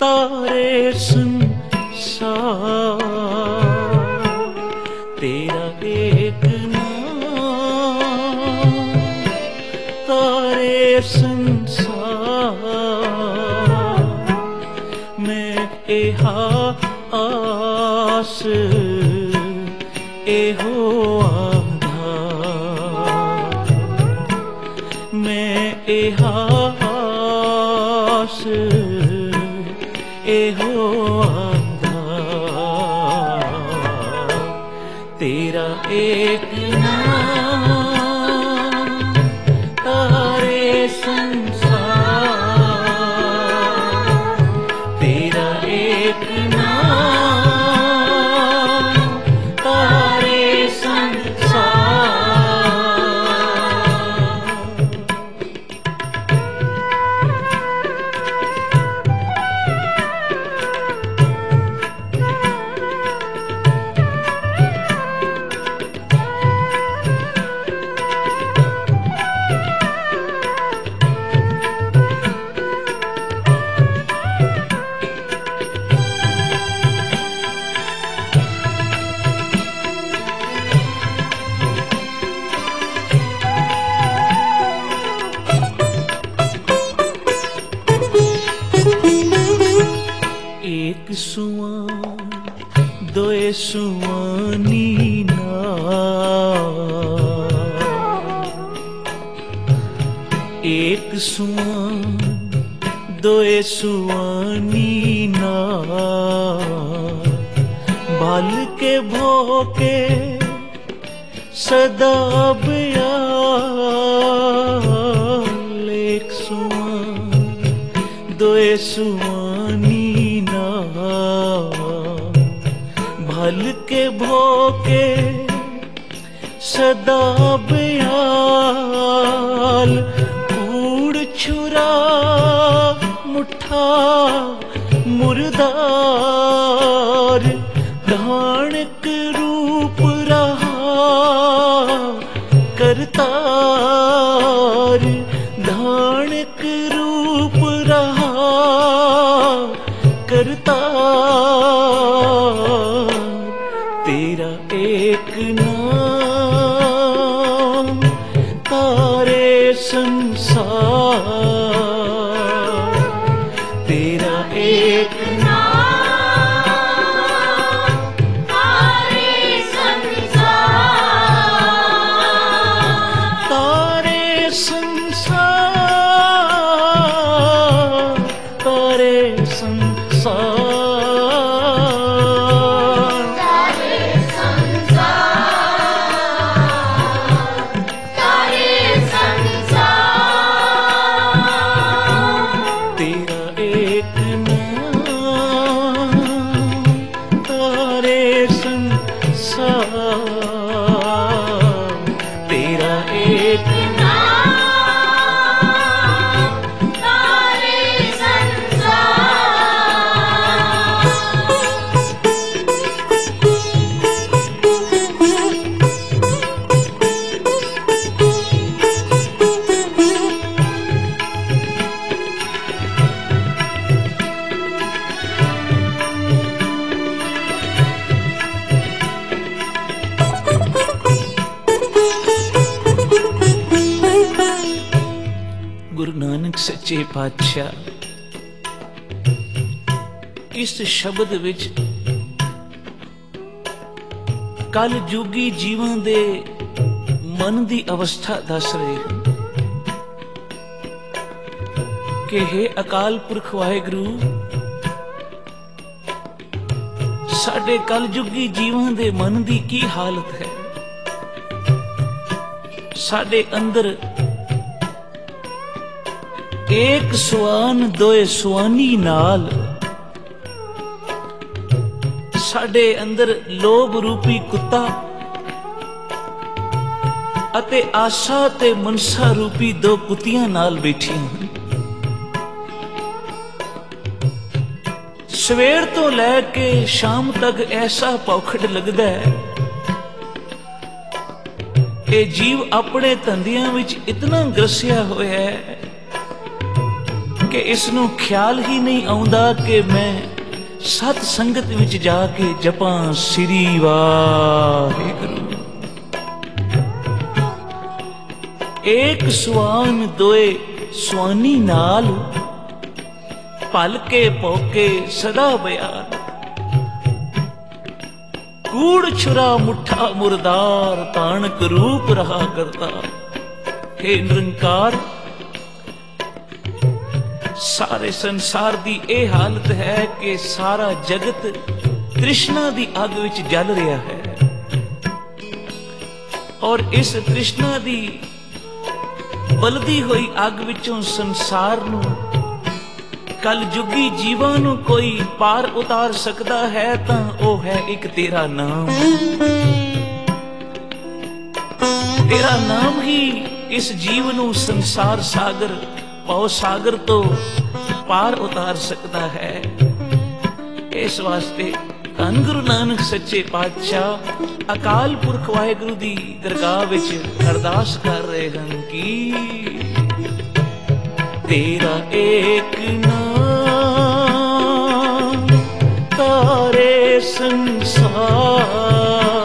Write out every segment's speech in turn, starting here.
तारे संसार तेरा एक नाम, तारे संसार में एहा आस एहो आधार, मैं एहा आस एहो आधार तेरा एक नाम, तारे संसार तेरा एक नाम, तारे संसार। एक सुआन दोए सुआनी नाल, एक सुआन दोए सुआनी नाल, भल के भोके सदा बयाल, एक सुआन दोए सुआनी भल के भोके सदा बयाल, कूड़ छुरा मुठा मुर्दार, धानक रूप रहा करतार, धानक रूप रहा करतार तेरा एक नाम, तारे संसार तेरा एक नाम, तारे संसार, तारे संसार, तारे संसार। तेरा एक नाम, तारे गुरु नानक सच्चे पातशाह इस शब्द विच कल जुगी जीवन दे मन दी अवस्था दस रहे हैं कि हे अकाल पुरख वाहिगुरु, साडे कल जुगी जीवन दे मन दी की हालत है। साडे अंदर एक सुआन दोए सुआनी नाल, साडे अंदर लोभ रूपी कुत्ता अते आशा ते मनसा रूपी दो कुत्तियां नाल बैठियां हैं। सवेर तो लैके शाम तक ऐसा पौखड़ लगदा है कि जीव अपने धंधियां विच इतना ग्रसिया होया है ਕਿ ਇਸ ਨੂੰ ਖਿਆਲ ਹੀ ਨਹੀਂ ਆਉਂਦਾ ਕਿ ਮੈਂ ਸਤ ਸੰਗਤ ਵਿੱਚ ਜਾ ਕੇ ਜਪਾਂ ਸ੍ਰੀ ਵਾਹਿਗੁਰੂ। ਏਕ ਸੁਆਨ ਦੋਏ ਸੁਆਨੀ ਨਾਲ, ਭਲ ਕੇ ਭੋਕੇ ਸਦਾ ਬਿਆਨ। ਕੂੜ ਛੁਰਾ ਮੁੱਠਾ ਮੁਰਦਾਰ, ਤਾਣਕ ਰੂਪ ਰਹਾ ਕਰਤਾ। हे ਨਿਰੰਕਾਰ, ਸਾਰੇ ਸੰਸਾਰ ਦੀ ਇਹ ਹਾਲਤ ਹੈ ਕਿ ਸਾਰਾ ਜਗਤ ਤ੍ਰਿਸ਼ਨਾ ਦੀ ਅੱਗ ਵਿੱਚ ਜਲ ਰਿਹਾ ਹੈ, ਔਰ ਇਸ ਤ੍ਰਿਸ਼ਨਾ ਦੀ ਬਲਦੀ ਹੋਈ ਅੱਗ ਵਿੱਚੋਂ ਸੰਸਾਰ ਨੂੰ, ਕਲਯੁਗੀ ਜੀਵਾਂ ਨੂੰ ਕੋਈ ਪਾਰ ਉਤਾਰ ਸਕਦਾ ਹੈ ਤਾਂ ਉਹ ਹੈ ਇੱਕ ਤੇਰਾ ਨਾਮ। ਤੇਰਾ ਨਾਮ ਹੀ ਇਸ ਜੀਵ ਨੂੰ ਸੰਸਾਰ ਸਾਗਰ, ਭਵ ਸਾਗਰ ਤੋਂ ਪਾਰ ਉਤਾਰ ਸਕਦਾ ਹੈ। ਇਸ ਵਾਸਤੇ ਧੰਨ ਗੁਰੂ ਨਾਨਕ ਸੱਚੇ ਪਾਤਸ਼ਾਹ ਅਕਾਲ ਪੁਰਖ ਵਾਹਿਗੁਰੂ ਦੀ ਦਰਗਾਹ ਵਿੱਚ ਅਰਦਾਸ ਕਰ ਰਹੇ ਹਨ ਕਿ ਤੇਰਾ ਏਕ ਨਾਮ ਤਾਰੇ ਸੰਸਾਰ।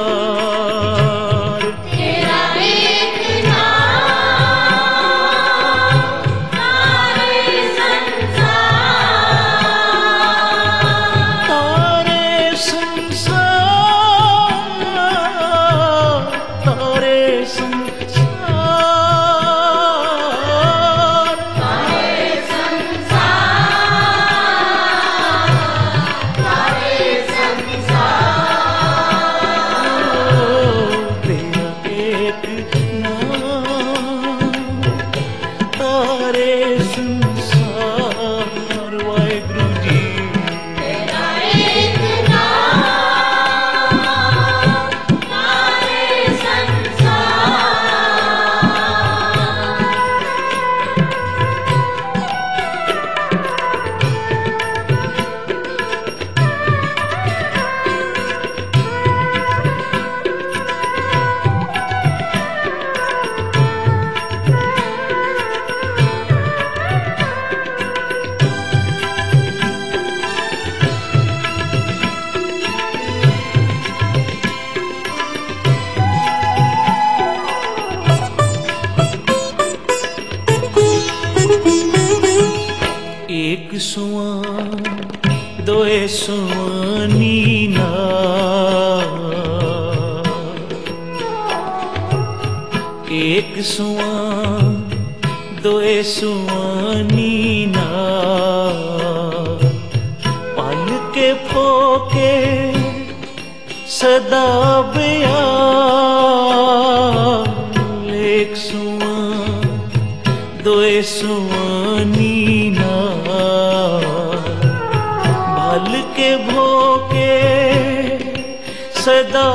एक सुआन दोए सुआनी नाल, एक सुआन दोए सुआनी नाल। पल के फोके सदा बयान, एक सुआन दोए सुआनी भल के भोके सदा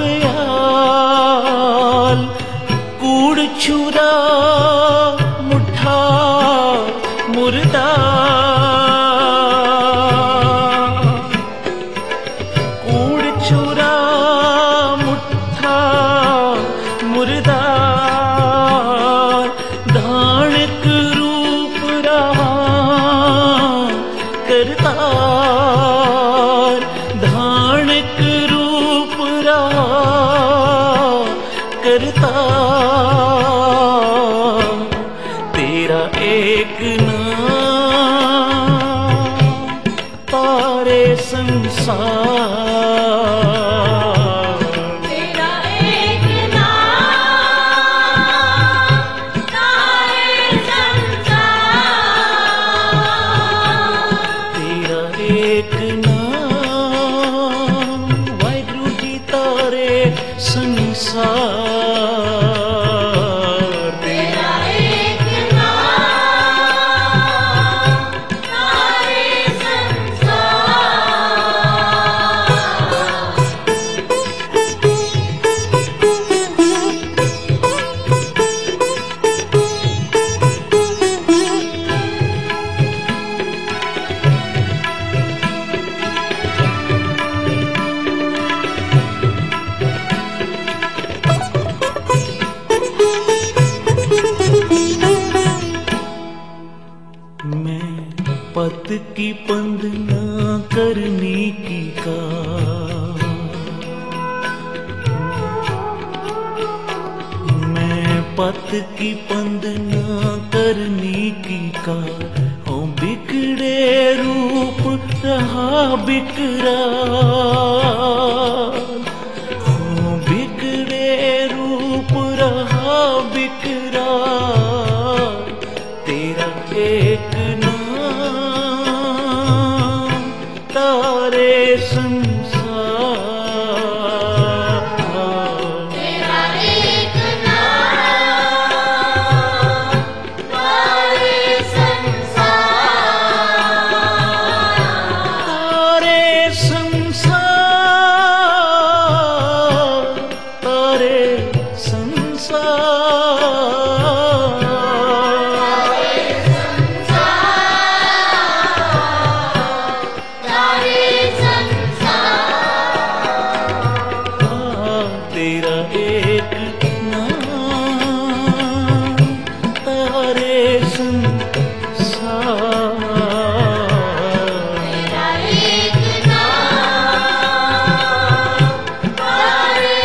बयाल। कूड़ छुरा मुठा मुर्दा, कूड़ छुरा मुठा मुर्दा, धानक रूप रहा करतार। धानक रूप रहा करतार। तेरा एक नाम तारे संसार। तेरा एक नाम तारे संसार। तेरा एक नाम वाहिगुरु जी तारे संसार। तेरा एक नाम तारे संसार। की पंद ना करनी की का, मैं पत की पंद ना करनी की का, ओ बिगड़े रूप रहा बिकरा, ओ बिगड़े रूप रहा बिकरा, तेरा एक नाम तारे संसार, तेरा एक नाम तारे संसार, तारे संसार, तारे संसार, तेरा एक नाम तारे संसार, तेरा एक नाम तारे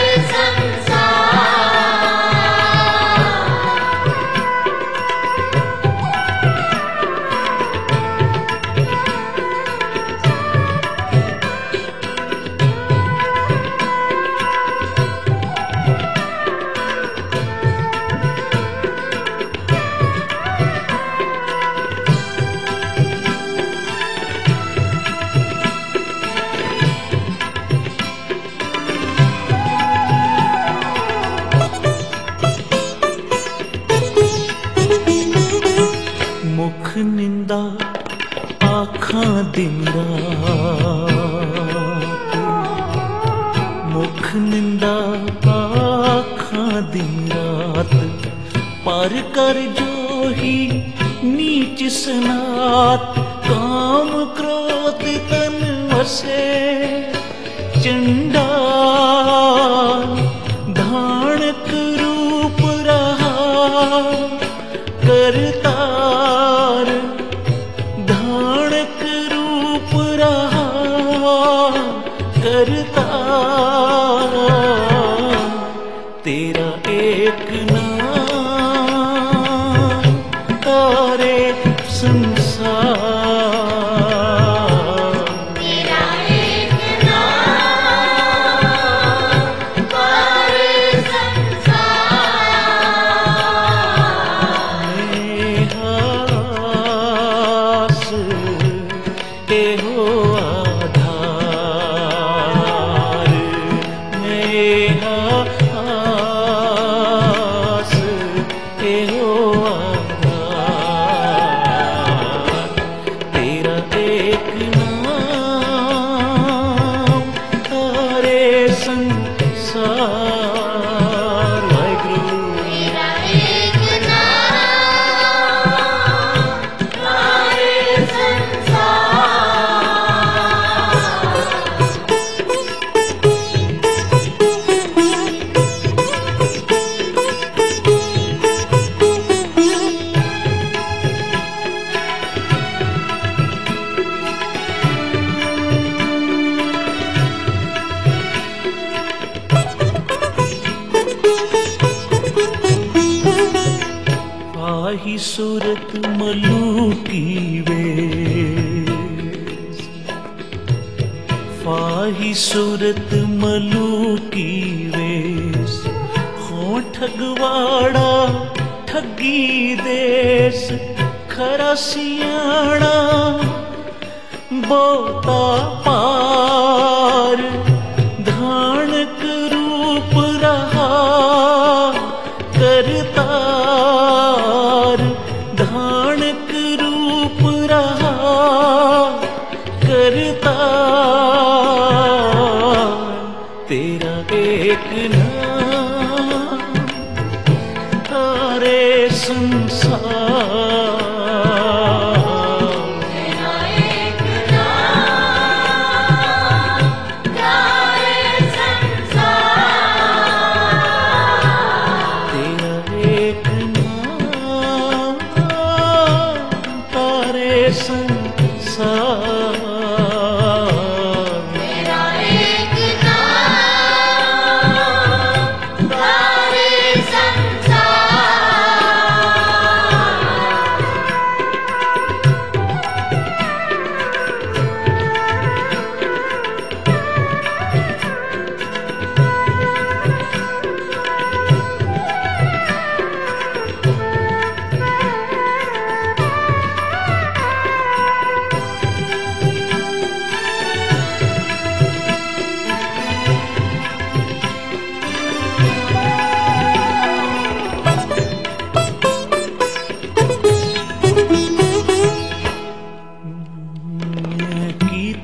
मुख निंदा आँखां दिन रात, मुख निंदा आँखां दिन रात, पर कर जो ही नीच सनात, काम क्रोध तन वसे चंडाल, धानक रूप रहा करतार, धानक रूप रहा करतार, तेरा एक नाम तारे संसार, तेरा एक नाम तारे संसार, हास के हो आधार, मैं हास के हो आधार, तेरा एक नाम तारे संसार, वाहिगुरु। तेरा एक नाम तारे आही सूरत मलूकी वेश, फाही सूरत मलूकी वेश, हो ठगवाड़ा ठगी देश, खरा सियाणा बोता पार, धानक रूप रहा करतार, धानक रूप रहा करतार, तेरा एक नाम तारे संसार, तेरा एक नाम तारे संसार, तेरा एक नाम तारे संसार,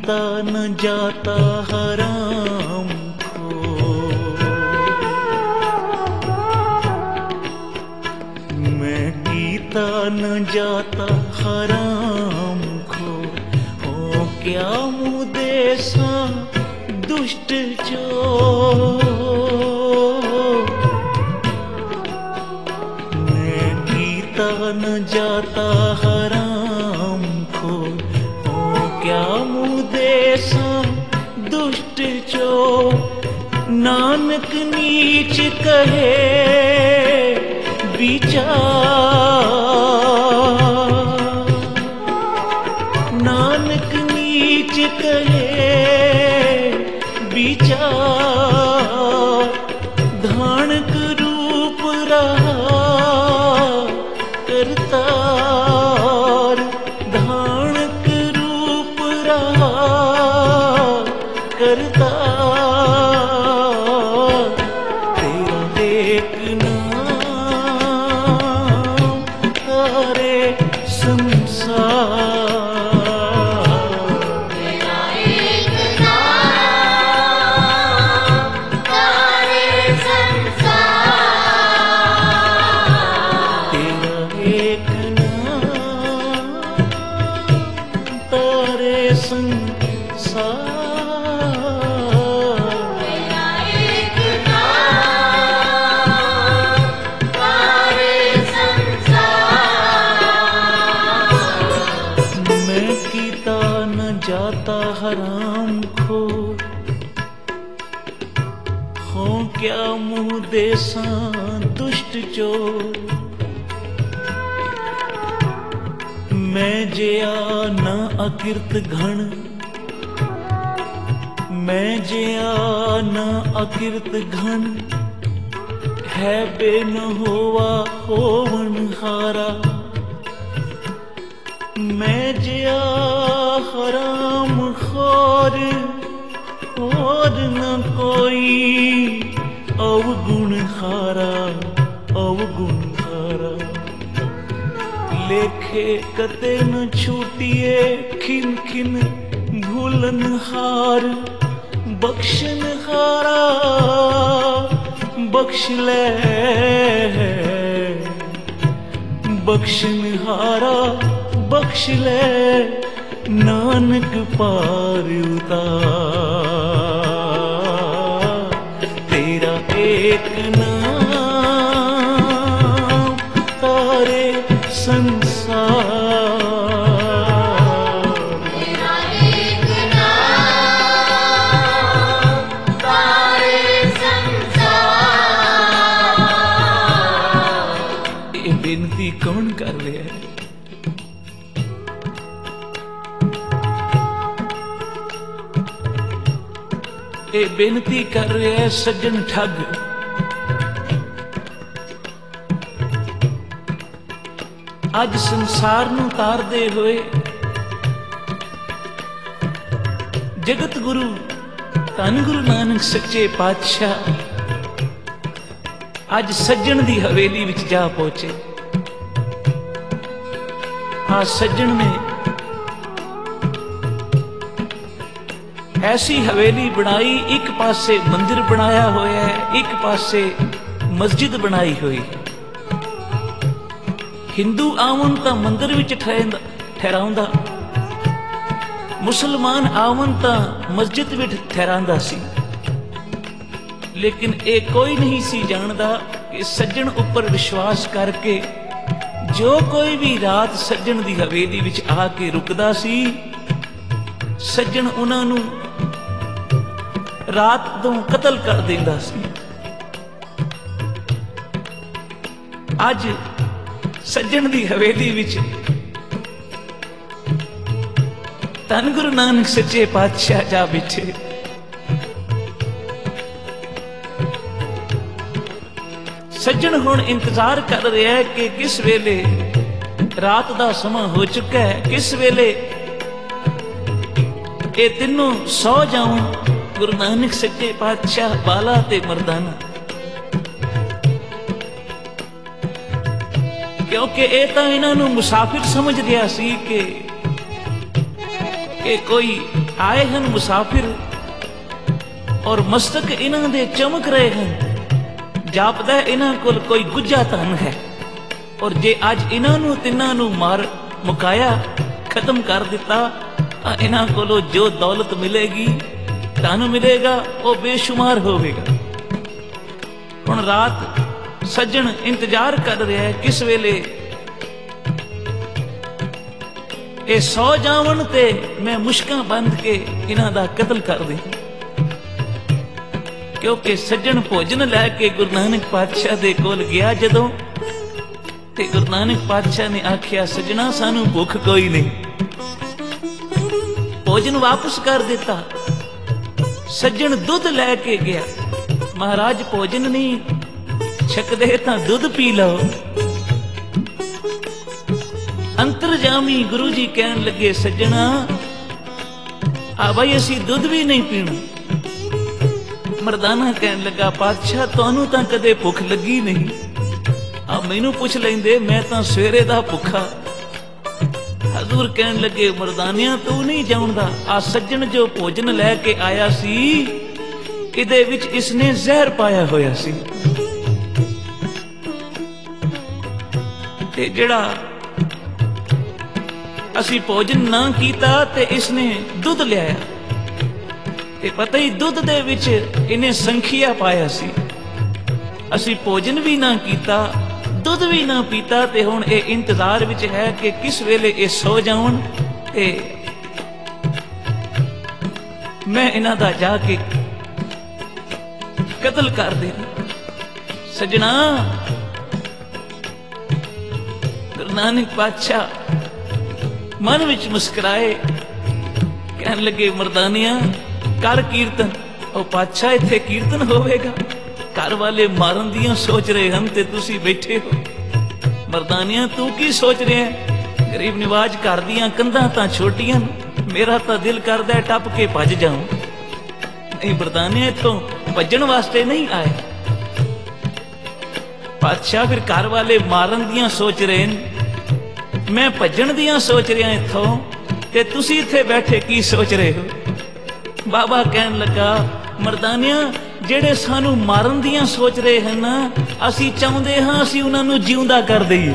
कीता न जाता हराम खोर, मैं कीता न जाता हराम खोर, हो क्या मुँह देसा दुष्ट चोर, मैं कीता न जाता हराम खोर, हो क्या मुँह देसा दुष्ट चोर, नानक नीच कहे विचार, नानक नीच कहे विचार, धानक रूप रहा करतार, धानक रूप रहा करतार, तेरा एक नाम तारे संसार, जाता हराम खोर, हो क्या मुँह देसा दुष्ट चोर, मैं जया न अकीर्त घन, मैं जया न अकीर्त घन, है बे न होवा होवन हारा, मैं जया हराम खोर, और न कोई अवगुण हारा, अवगुण हारा, लेखे कते न छूटिए खिन खिन भूलन हार, बख्शन हारा बख्श ले, बख्शन हारा बख्श ले, नानक पार उतार, तेरा एक नाम तारे संसार, तेरा एक नाम तारे संसार, ये बेनती कौन कर रहा है? ये बेनती कर रहे हैं सज्जन ठग, अज संसार नूं तारदे होए जगत गुरु धन गुरु नानक सच्चे पातशाह अज सज्जन दी हवेली विच जा पहुंचे। आ सज्जन ने ऐसी हवेली बनाई, एक पासे मंदिर बनाया होया है, एक पासे मस्जिद बनाई हुई है। हिंदू आवन तां मंदिर विच ठहराउंदा, मुसलमान आवन तां मस्जिद विच ठहरांदा सी, लेकिन ये कोई नहीं सी जानदा कि सज्जन उपर विश्वास करके जो कोई भी रात सज्जन दी हवेली विच आके रुकदा सी, सज्जन उन्हां नूं रात तो कतल कर देंदा सी। अज सज्जन दी हवेली विच धन गुरु नानक सच्चे पातशाह जा बैठे। सज्जन हुण इंतजार कर रहा है कि किस वेले रात दा समा हो चुका है, किस वेले ये तीनों सौ जाऊं गुरु नानक सच्चे पातशाह बाला ते मरदाना, क्योंकि ये तो इन्हां नूं मुसाफिर समझ रहा सी कि ये कोई आए हैं मुसाफिर और मस्तक इन्हां दे चमक रहे हैं, जापदा इन्हां कोल कोई गुज्जा धन है। और जे अज इन्हां नूं तिन्हां नूं मार मुकाया, खत्म कर दिता, इन्हां कोलों जो दौलत मिलेगी, धन मिलेगा, वो बेशुमार होवेगा। हुण रात सज्जन इंतजार कर रहा है किस वेले ये सौ जावन ते मैं मुश्कां बंध के इन्हां दा कतल कर दे। क्योंकि सज्जन भोजन लैके गुरु नानक पातशाह दे कोल गया जदों, ते गुरु नानक पातशाह ने आख्या, सज्जना सानू भुख कोई नहीं। भोजन वापस कर दिता। सज्जन दुध लैके गया, महाराज भोजन नहीं छकदे तां दुध पी लो। अंतरजामी गुरु जी कहन लगे, सज्जना आ भाई असी दुध भी नहीं पीना। मरदाना कहन लगा, पातशाह तुहानू तां कदे भुख लगी नहीं, आ मैनू पुछ लेंदे, मैं तां सवेरे दा भुखा। हजूर कहन लगे, मरदानिया तू नहीं जाणदा, आ सज्जन जो भोजन लैके आया सी, इहदे विच इसने जहर पाया होया सी। ते जिहड़ा असी भोजन ना कीता ते इसने दुध लिया, ते पता ही दुध दे विच इन्हें संखिया पाया सी। असी भोजन भी ना कीता, दुध भी ना पीता, ते हुण ये इंतजार विच है कि किस वेले ये सो जावन ते मैं इन्हां दा जाके कतल कर दे। सजना गुरु नानक पातशाह मन विच मुस्कुराए, कहन लगे, मरदानिया कर कीर्तन। ओ पातशाह इत्थे कीर्तन होवेगा, घर वाले मारन दियां सोच रहे हैं ते तुसी बैठे हो। मरदानिया तू की सोच रहे हैं? गरीब निवाज घर दियां कंधां तां छोटियां, मेरा तां दिल करदा है टप के भज जाऊं। नहीं मरदानिया, इत्थों भजन वास्ते नहीं आए। पातशाह फिर घर वाले मारन दियां सोच रहे हैं, मैं भजन दियां सोच रहा इत्थों, ते तुसी इत्थे बैठे की सोच रहे हो? बाबा कहन लगा, मरदानिया जेड़े सानू मारन दियां सोच रहे हैं ना, असी चाहुंदे हां असी उन्हां नू जिउंदा कर दईए।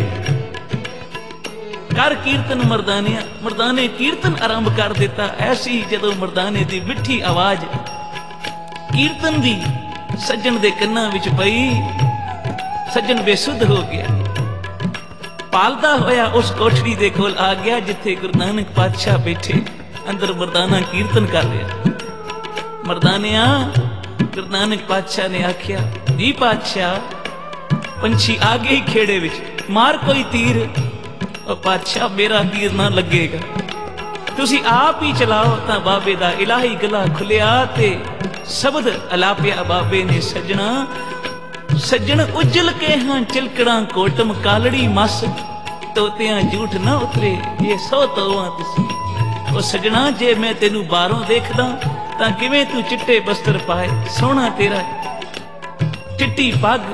कर कीर्तन मरदानिया। मरदाने कीर्तन आरंभ कर दिता। ऐसी जदों मरदाने दी मिठी आवाज कीर्तन दी सज्जन दे कन्नां विच पई, सज्जन बेसुध हो गया। पालदा होया उस कोठड़ी दे कोल आ गया जिथे गुरु नानक पातशाह बैठे, अंदर मरदाना कीर्तन कर रहा। मरदानिया गुरु नानक पातशाह ने आख्या, जी पातशाह पंछी आ गए खेड़े विच, मार कोई तीर। और पातशाह मेरा तीर ना लगेगा, तुसी आप ही चलाओ। तां बाबे दा इलाही गला खुलिया ते शब्द अलापिया बाबे ने, सजना सज्जन उजल के हाँ चिलकड़ा कोटम कालड़ी मस, तोतियां झूठ ना उतरे ये सौ तोवां तुसी। ओ सजना जे मैं तेनू बारों देखदा तां किवें तू चिट्टे बस्तर पाए, सोहना तेरा चिट्टी पग,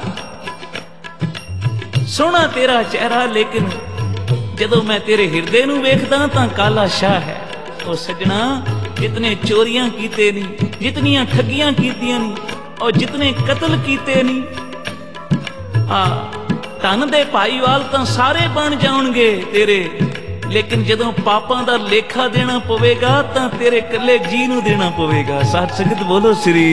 सोहना तेरा चेहरा, लेकिन जदों मैं तेरे हिरदे नू वेखदा तां काला शाह है। ओ सजना जितने चोरियां कीते नहीं, जितनियां ठगियां कीतियां नहीं, और जितने कतल कीते नहीं, धन दे भाईवाल तां सारे बन जाणगे तेरे, लेकिन जदों पापां दा लेखा देना पवेगा तां तेरे कल्ले जी नूं देना पवेगा। साध संगत बोलो श्री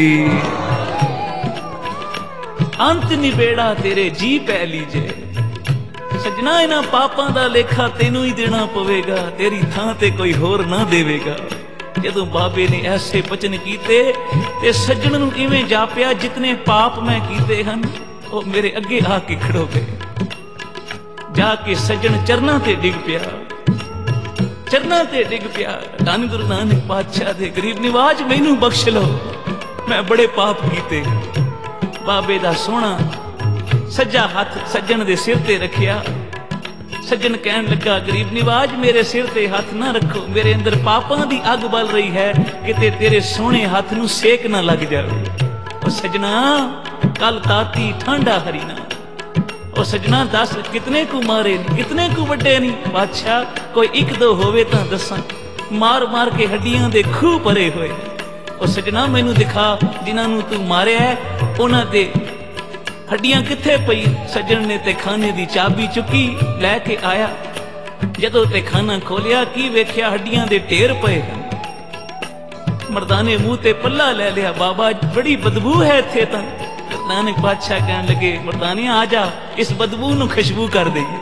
अंत निबेड़ा तेरे जी पै लीजे। सजना इन्हां पापां दा लेखा तेनू ही देना पवेगा, तेरी थां ते कोई होर ना देवेगा। जदों बाबे ने ऐसे बचन कीते ते सज्जन नूं इवें जापिया, जितने पाप मैं कीते हन वो मेरे अगे आके खड़ो गए। जाके सज्जन चरना ते डिग पिया, चरना ते डिग पिया। धन गुरु नानक पातशाह दे गरीब निवाज मैनू बख्श लो, मैं बड़े पाप कीते। बाबे दा सोहना सज्जा हथ सज्जन दे सिर ते रखिया। सज्जन कहन लगा, गरीब निवाज मेरे सिर ते हथ ना रखो, मेरे अंदर पापां दी अग बल रही है, किते तेरे सोहने हथ नूं सेक ना लग जावे। ओ सजना कल ताती ठंडा हरीना। ओ सजना दस कितने को मारे, कितने को वड्डे नहीं? बादशाह कोई एक दो होवे तां दसां। ਮਾਰ ਮਾਰ ਕੇ ਹੱਡੀਆਂ ਦੇ ਖੂਹ ਭਰੇ ਹੋਏ। ਉਹ ਸਜਣਾ ਮੈਨੂੰ ਦਿਖਾ ਜਿਨ੍ਹਾਂ ਨੂੰ ਤੂੰ ਮਾਰਿਆ ਉਹਨਾਂ ਦੇ ਹੱਡੀਆਂ ਕਿੱਥੇ ਪਈ। ਸੱਜਣ ਨੇ ਤੇ ਖਾਨੇ ਦੀ ਚਾਬੀ ਚੁੱਕੀ ਲੈ ਕੇ ਆਇਆ। ਜਦੋਂ ਤੇ ਖਾਨਾ ਖੋਲਿਆ ਕੀ ਵੇਖਿਆ, ਹੱਡੀਆਂ ਦੇ ਢੇਰ ਪਏ ਹਨ। ਮਰਦਾਨੇ ਮੂੰਹ ਤੇ ਪੱਲਾ ਲੈ ਲਿਆ, ਬਾਬਾ ਬੜੀ ਬਦਬੂ ਹੈ ਇੱਥੇ ਤਾਂ। ਨਾਨਕ ਪਾਤਸ਼ਾਹ ਕਹਿਣ ਲੱਗੇ, ਮਰਦਾਨੀਆਂ ਆ ਜਾ, ਇਸ ਬਦਬੂ ਨੂੰ ਖੁਸ਼ਬੂ ਕਰ ਦੇਈਏ।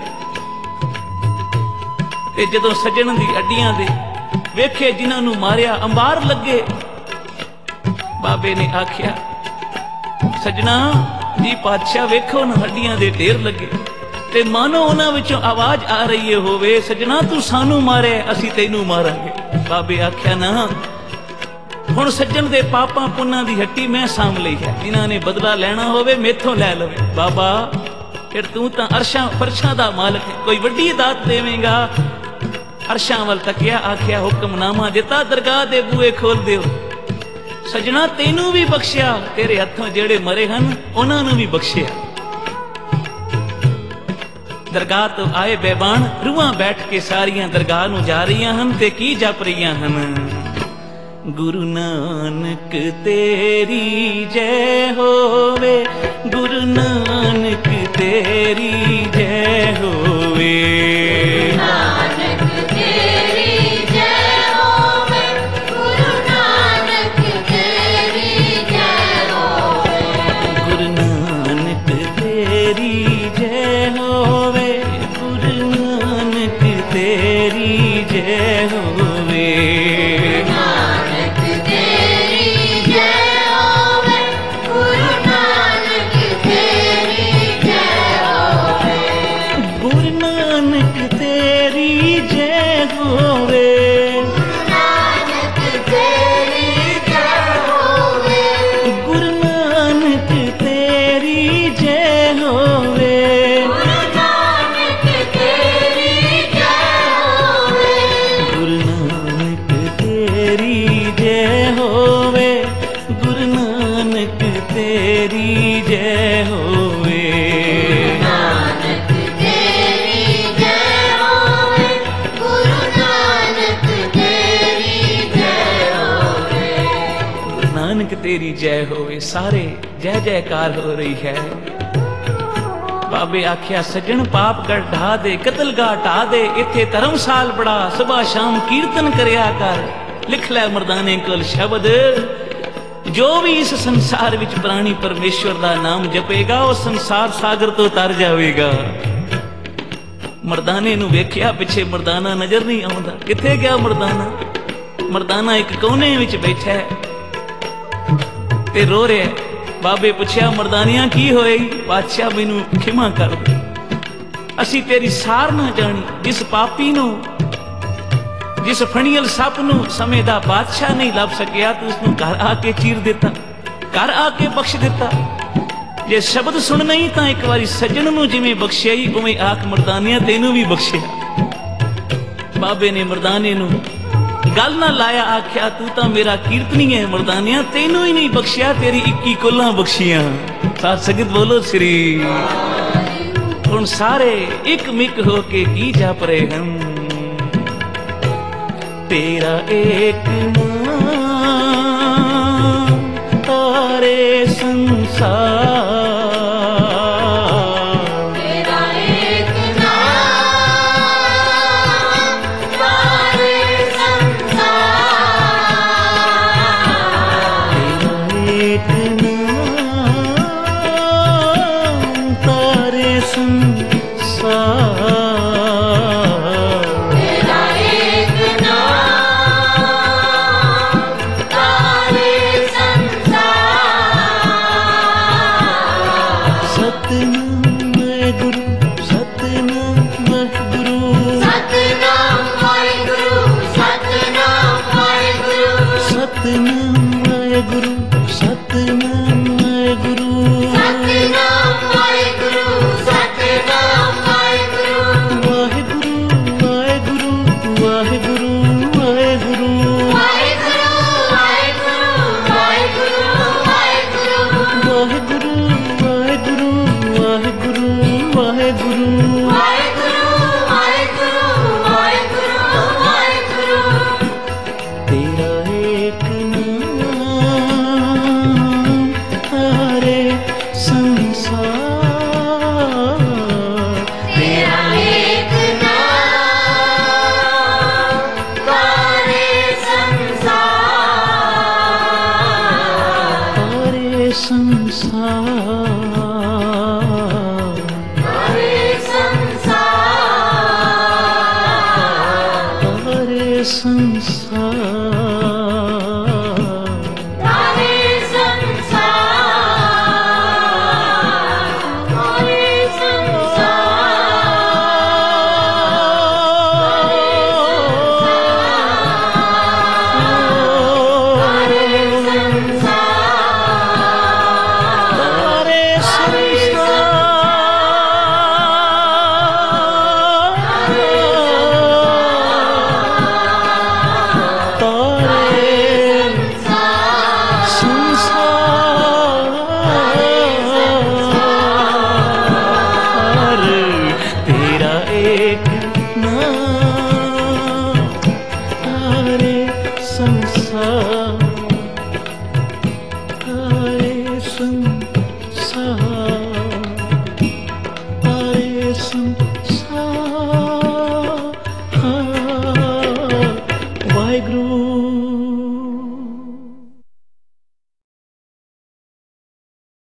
ਤੇ ਜਦੋਂ ਸੱਜਣ ਦੀ ਹੱਡੀਆਂ ਦੇ ਵੇਖੇ ਜਿਨ੍ਹਾਂ ਨੂੰ ਮਾਰਿਆ ਅੰਬਾਰ ਲੱਗੇ, ਬਾਬੇ ਨੇ ਆਖਿਆ, ਸੱਜਣਾ ਜੀ ਪਾਤਸ਼ਾਹ ਵੇਖੋ ਨਾ ਹੱਡੀਆਂ ਦੇ ਢੇਰ ਲੱਗੇ, ਤੇ ਮਾਨੋ ਉਹਨਾਂ ਵਿੱਚੋਂ ਆਵਾਜ਼ ਆ ਰਹੀ ਹੋਵੇ, ਸੱਜਣਾ ਤੂੰ ਸਾਨੂੰ ਮਾਰੇ ਅਸੀਂ ਤੈਨੂੰ ਮਾਰਾਂਗੇ। ਬਾਬੇ ਆਖਿਆ ਨਾ, ਹੁਣ ਸੱਜਣ ਦੇ ਪਾਪਾਂ ਪੁੰਨਾਂ ਦੀ ਹੱਟੀ ਮੈਂ ਸਾਂਭ ਲਈ ਹੈ, ਜਿਨ੍ਹਾਂ ਨੇ ਬਦਲਾ ਲੈਣਾ ਹੋਵੇ ਮੇਥੋਂ ਲੈ ਲਵੇ। ਬਾਬਾ ਫਿਰ ਤੂੰ ਤਾਂ ਅਰਸ਼ਾਂ ਫਰਸ਼ਾਂ ਦਾ ਮਾਲਕ ਹੈ, ਕੋਈ ਵੱਡੀ ਦਾਤ ਦੇਵੇਂਗਾ। ਅਰਸ਼ਾਂ ਵੱਲ ਤੱਕਿਆ, ਆਖਿਆ ਹੁਕਮਨਾਮਾ ਦਿੱਤਾ, ਦਰਗਾਹ ਦੇ ਬੂਹੇ ਖੋਲ ਦਿਓ। ਸਜਣਾ ਤੈਨੂੰ ਵੀ ਬਖਸ਼ਿਆ, ਤੇਰੇ ਹੱਥੋਂ ਜਿਹੜੇ ਮਰੇ ਹਨ ਉਹਨਾਂ ਨੂੰ ਵੀ ਬਖਸ਼ਿਆ। ਦਰਗਾਹ ਤੋਂ ਆਏ ਬੈਬਾਨ, ਰੂਹਾਂ ਬੈਠ ਕੇ ਸਾਰੀਆਂ ਦਰਗਾਹ ਨੂੰ ਜਾ ਰਹੀਆਂ ਹਨ ਤੇ ਕੀ ਜਪ ਰਹੀਆਂ ਹਨ। ਗੁਰੂ ਨਾਨਕ ਤੇਰੀ ਜੈ ਹੋਵੇ, ਗੁਰੂ ਨਾਨਕ ਤੇਰੀ ਜੈ ਹੋਵੇ। ਨਾਨਕ ਤੇਰੀ ਜੈ ਹੋਵੇ, ਗੁਰੂ ਨਾਨਕ ਤੇਰੀ ਜੈ ਹੋਵੇ। ਗੁਰੂ ਨਾਨਕ ਤੇਰੀ ਜੈ ਹੋਵੇ, ਗੁਰੂ ਨਾਨਕ ਤੇਰੀ ਜੈ ਹੋਵੇ। तेरी जय होवे, सारे जय जयकार हो रही है। बाबे आख्या सज्जन पाप गढ़ ढा दे, कतलगाह ढा दे, इत्थे धर्मसाल बड़ा, सुबह शाम कीर्तन करया कर। लिख लै मर्दाने कोल शब्द, जो भी इस संसार विच प्राणी परमेश्वर दा नाम जपेगा वो संसार सागर तो तर जाएगा। मर्दाने नू वेख्या, पिछे मर्दाना नजर नहीं आउंदा, किथे गया मर्दाना। मर्दाना एक कोने विच बैठा है ते रो रहा। बाबे पुछया, मर्दानिया की होए। बादशाह मैनू खिमा कर दे, असी तेरी सार ना जानी। जिस पापी नू, जिस फणियल सप नू समय दा बादशाह नहीं लभ सकिया, तू उसनू घर आके चीर देता, घर आके बख्श देता। जे शब्द सुन नहीं तो एक बारी सज्जन नू जिवें बख्शिया ही उवें आख मर्दानिया तैनू भी बख्शिया। बाबे ने मर्दाने नू गल ना लाया, आख्या तू तो मेरा कीर्तनी है मर्दानिया, तेनू ही नहीं बख्शिया, तेरी 21 कुल्लां बख्शियां। साथ संगत बोलो श्री। हुण सारे एक मिक होके की जप रहे हैं, तेरा एक नाम तारे संसार। तारे संसार, तारे संसार, तारे संसार, तारे तेरा एक नाम